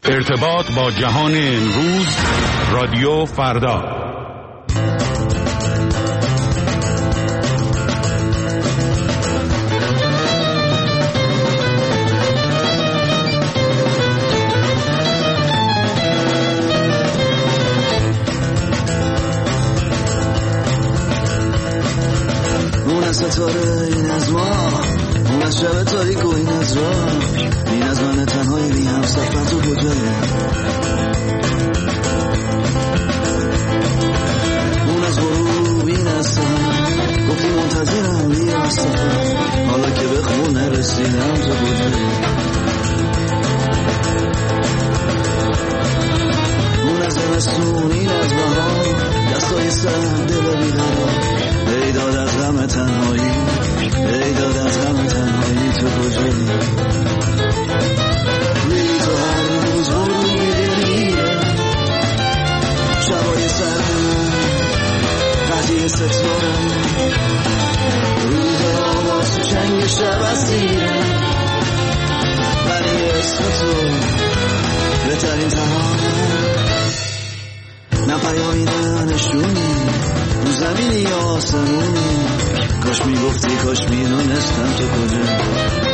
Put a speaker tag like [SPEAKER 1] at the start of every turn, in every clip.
[SPEAKER 1] ارتباط با جهان امروز، رادیو فردا.
[SPEAKER 2] اون از ستاره، این از ما، اون از شب تاریک و این از راه، این از من تنهایی بی هم سفر تو کجایی؟ اون از غروب، این از سهر، گفتی منتظرم بیا از سفر، حالا که به خونه رسیدم تو کجایی؟ اون از زمستون، این از بهار، دستای سر دل بیقرار، ای داد از غم تنهایی، ای داد از غم تنهایی تو کجایی؟ روی تو هر روز غروب می‌بینیه، شبای سرد قضیه ستاره، روزها باز تو چنگ شب اسیره، ولی اسم تو بهترین ترانه، نه پیامی نه نشونی، رو زمینی یا آسمونی، کاش میگفتی کاش میدونستم تو کجایی.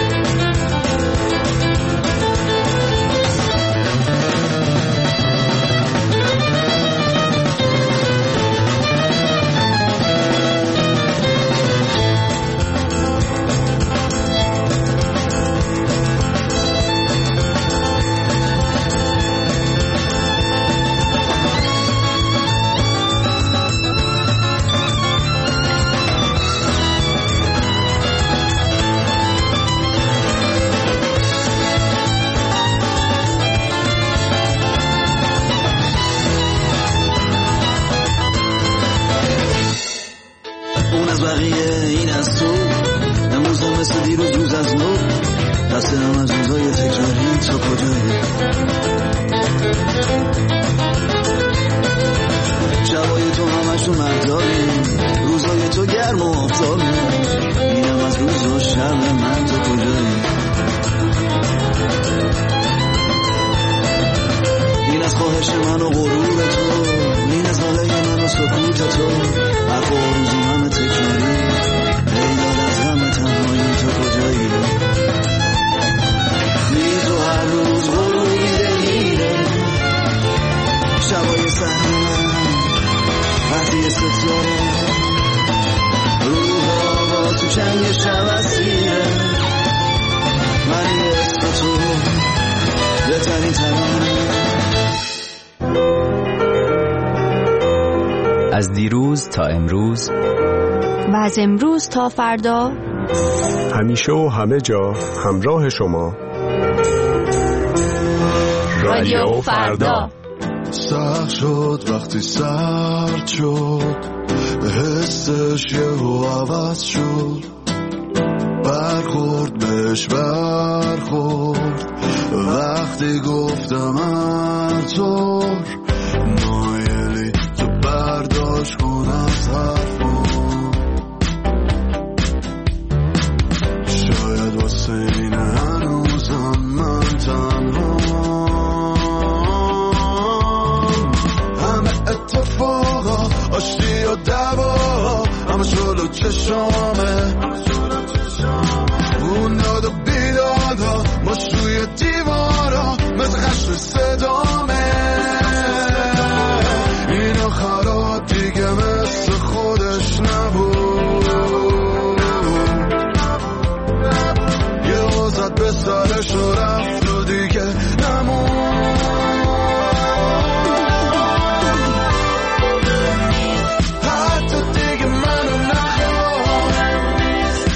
[SPEAKER 3] از دیروز تا امروز
[SPEAKER 4] و از امروز تا فردا،
[SPEAKER 5] همیشه و همه جا همراه شما،
[SPEAKER 4] رادیو فردا.
[SPEAKER 6] سخت شد وقتی سرد شد، حسش یهو عوض شد، برخورد بهش برخورد، وقتی گفتم هر طور مایلی تو برداشت کن از حرفم، شاید واسه این هنوزم من تنها، همه اتفاقا آشتی و دوا همه جلو چشامه، اون داد و بیدادا ماش روی دیوارا مثل خشت صدامه، این آخرات دیگه مثل خودش نبود، یه وزد به سرش و رفت و دیگه نمون، حتی دیگه منو نخواه،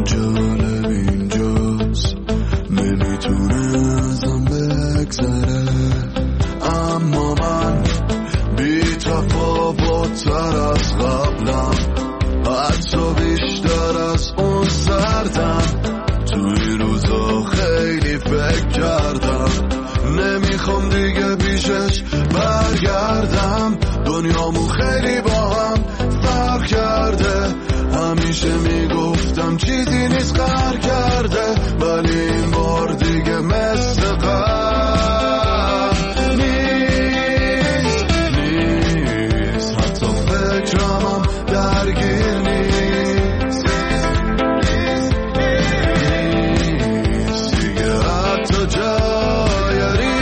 [SPEAKER 6] جالب اینجاست نمیتونه ازم بگذره، اما من بی تفاوت‌تر از قبلم، حتی بیشتر از اون سردم. توی روزا خیلی فکر کردم نمیخوام دیگه پیشش برگردم، دنیامو خیلی با هم فرق کرده، همیشه میگفتم چیزی نیست قهر کرده، ولی این بار دیگه مثل قبل نیست، حتی فکرمم درگیر نیست دیگه، حتی جای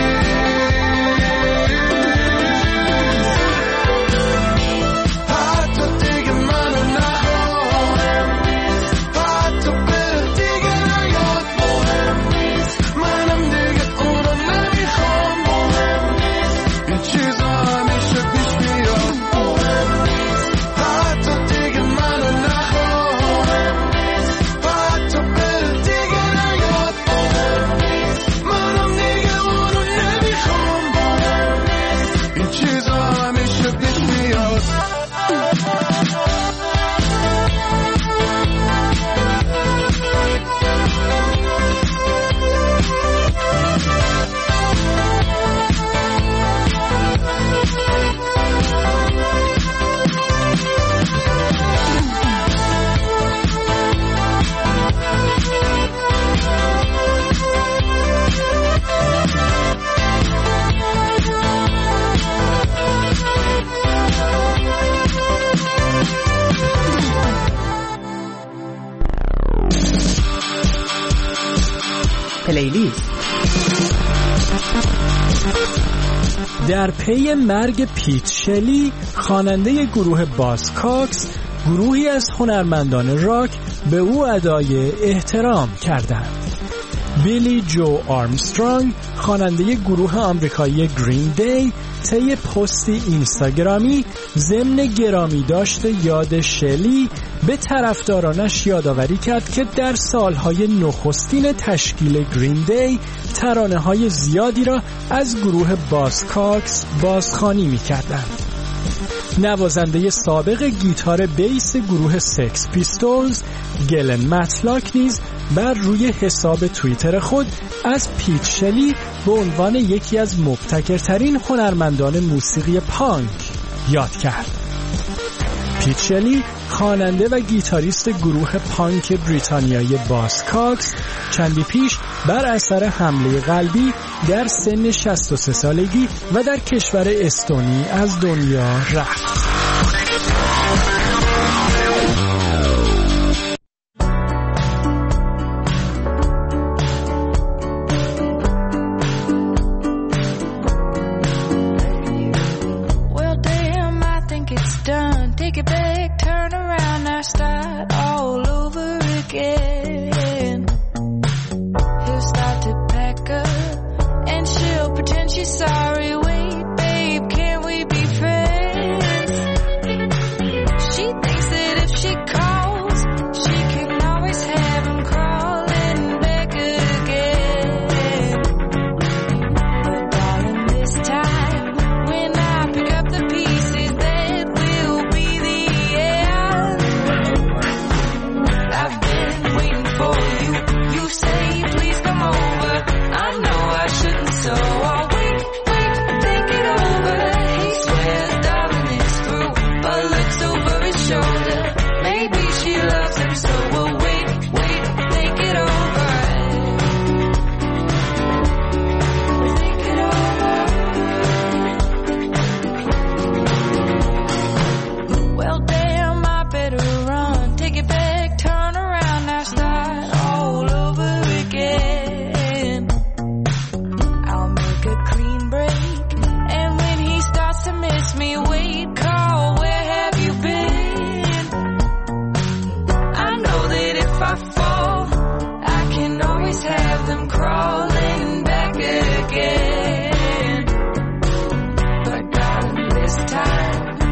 [SPEAKER 6] حتی دیگه منو نخواه، حتی بره دیگه نیاد، مهم نیست، منم دیگه اونو نمیخوام، مهم نیست، این چیزا همیشه پیش بیاد، مهم نیست، حتی دیگه منو نخواه، حتی بره دیگه نیاد، مهم نیست، منم دیگه اونو نمیخوام، مهم نیست، این چیزا همیشه پیش بیاد.
[SPEAKER 7] پلیلیست. در پی مرگ پیت شلی، خواننده گروه بازکاکس، گروهی از هنرمندان راک به او ادای احترام کردند. بیلی جو آرمسترانگ، خواننده گروه آمریکایی گرین دی، طی پستی اینستاگرامی ضمن گرامی داشت یاد شلی به طرفدارانش یادآوری کرد که در سالهای نخستین تشکیل گرین دی ترانه‌های زیادی را از گروه بازکاکس بازخوانی می‌کردند. نوازنده سابق گیتار بیس گروه سکس پیستولز گلن متلاک نیز بر روی حساب توییتر خود از پیت شلی به عنوان یکی از مبتکرترین هنرمندان موسیقی پانک یاد کرد. پیت شلی، خواننده و گیتاریست گروه پانک بریتانیایی بازکاکس، چندی پیش بر اثر حمله قلبی در سن 63 سالگی و در کشور استونی از دنیا رفت.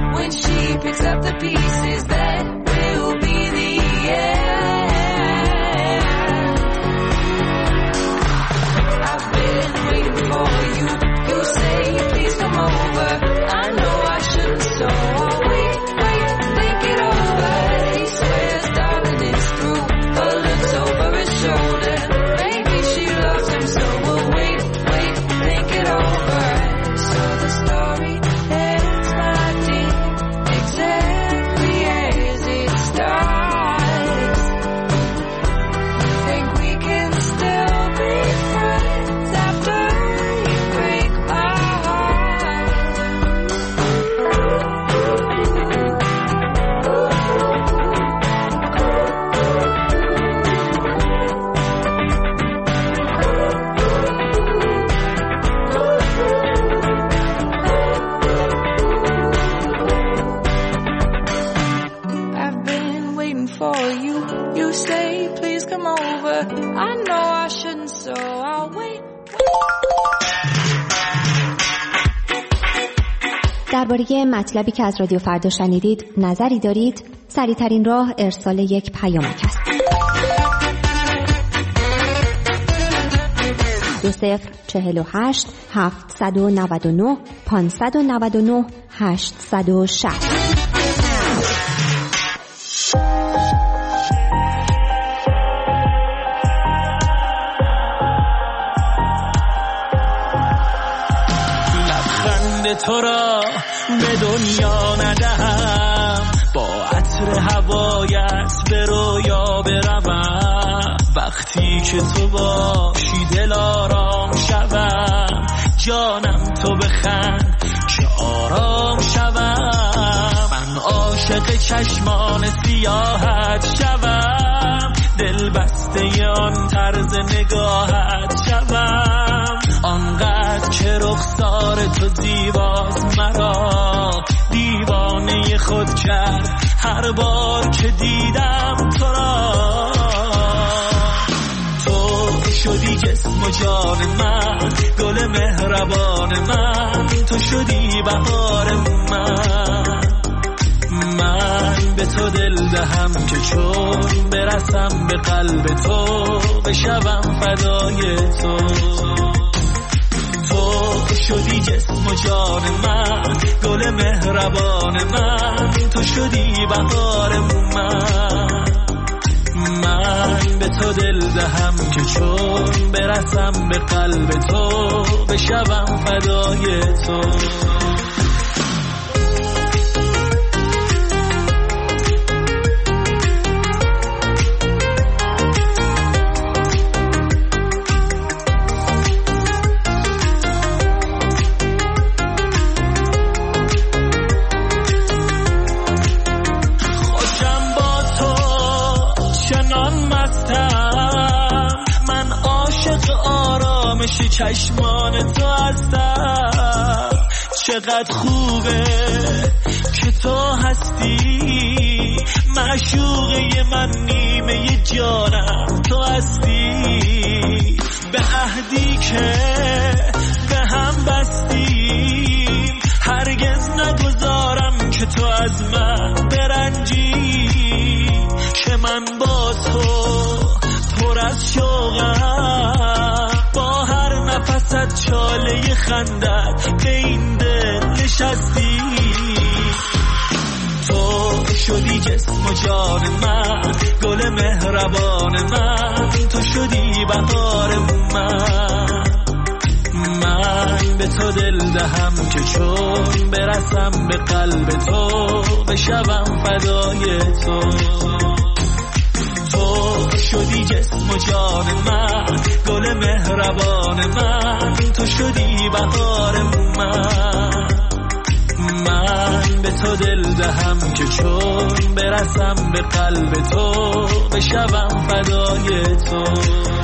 [SPEAKER 8] Picks up the pieces that will be the end. hey, please come over. I know I shouldn't, so I'll wait.
[SPEAKER 9] درباره مطلبی که از رادیو فردا شنیدید نظری دارید؟ سریع‌ترین راه ارسال یک پیامک است. 2048 799 599 860.
[SPEAKER 10] تو را به دنیا ندهم، با عطر هوایت به رویا بروم. وقتی که تو باشی دل آرام شوم، جانم تو بخند که آرام شوم. من عاشق چشمان سیاحت شوم، دل بسته آن طرز نگاهت شوم. آنقدر که رخسار تو زیباست مرا دیوانه خود کرد هر بار که دیدم تو را. تو شدی جسم و جان من، گل مهربان من، تو شدی بهار من به تو دل دهم که چون برسم به قلب تو بشوم فدای تو. تو شدی جسم و جان من، گل مهربان من، تو شدی بهار من به تو دل دهم که چون برسم به قلب تو بشوم فدای تو. چشمان تو هستم، چقدر خوبه که تو هستی. معشوقه من، نیمه جانم تو هستی. به عهدی که به هم بستیم هرگز نگذارم که تو از من برنجی. که من با تو پر از شوقم، با هر نفست چاله خندت به این دل نشستی. تو شدی جسم و جان من، گل مهربان من، تو شدی بهار من به تو دل دهم که چون برسم به قلب تو بشوم فدای تو. تو شدی جسم و جان من، گل مهربان من، تو شدی بهار من به تو دل دهم که چون برسم به قلب تو بشوم فدای تو.